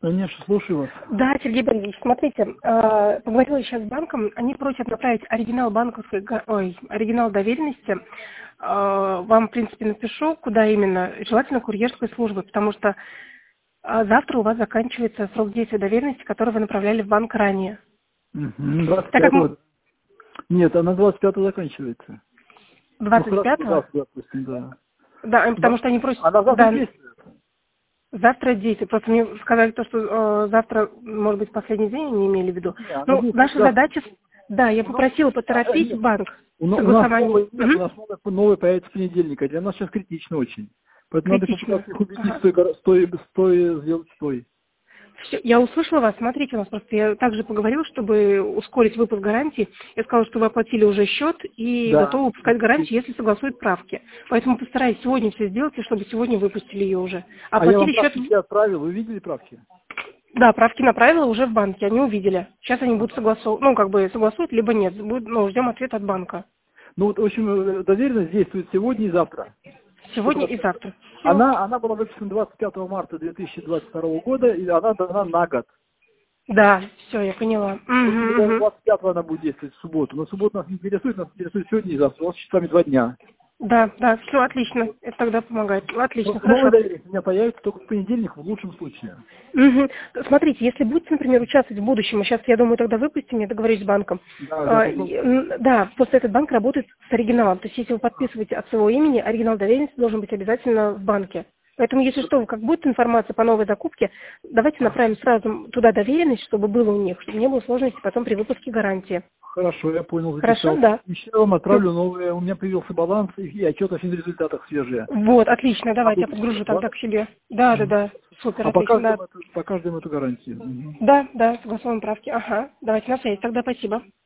Конечно, слушаю вас. Да, Сергей Борисович, смотрите, поговорила сейчас с банком, они просят направить оригинал оригинал доверенности. Вам, в принципе, напишу, куда именно, желательно курьерской службы, потому что завтра у вас заканчивается срок действия доверенности, который вы направляли в банк ранее. Так как 25-го? Нет, она 25-го заканчивается. 25-го? Допустим, да. Да, потому что они просят... Она завтра действует. Завтра действие. Просто мне сказали то, что завтра, может быть, последний день, они имели в виду. Ну, наша задача... Да, я попросила поторопить банк. У нас новый нет, у нас новый появится в понедельник. Для нас сейчас критично очень. Поэтому надо попытаться их убедить, стой, сделать стой. Все, я услышала вас. Смотрите, у нас просто я также поговорила, чтобы ускорить выпуск гарантии. Я сказала, что вы оплатили уже счет и готовы выпускать гарантию, если согласуют правки. Поэтому постарайтесь сегодня все сделать, чтобы сегодня выпустили ее уже. Оплатили я вам счет... правки отправил, вы видели правки? Да, правки направила уже в банке, они увидели. Сейчас они будут согласовывать, согласуют, либо нет. Ждем ответ от банка. Ну вот, в общем, доверенность действует сегодня и завтра. Сегодня и завтра. Она была выпущена 25 марта 2022 года, и она дана на год. Да, все, я поняла. 25-го она будет действовать в субботу. Но суббота нас не интересует, нас интересует сегодня и завтра. У нас с часами 2 дня. Да, все, отлично. Это тогда помогает. Отлично, хорошо. Доверие у меня появится только в понедельник, в лучшем случае. Смотрите, если будете, например, участвовать в будущем, сейчас, я думаю, тогда выпустим, я договорюсь с банком. Да, просто этот банк работает с оригиналом. То есть, если вы подписываете от своего имени, оригинал доверенности должен быть обязательно в банке. Поэтому, если что, как будет информация по новой закупке, давайте направим сразу туда доверенность, чтобы было у них, чтобы не было сложностей потом при выпуске гарантии. Хорошо, я понял. Хорошо, да. Еще я вам отправлю новые. У меня появился баланс и отчет о финрезультатах свежие. Вот, отлично, давайте я подгружу тогда к себе. Да, супер, отлично. По каждому эту гарантию. Да, согласовываем правки. Ага, давайте на связи, тогда спасибо.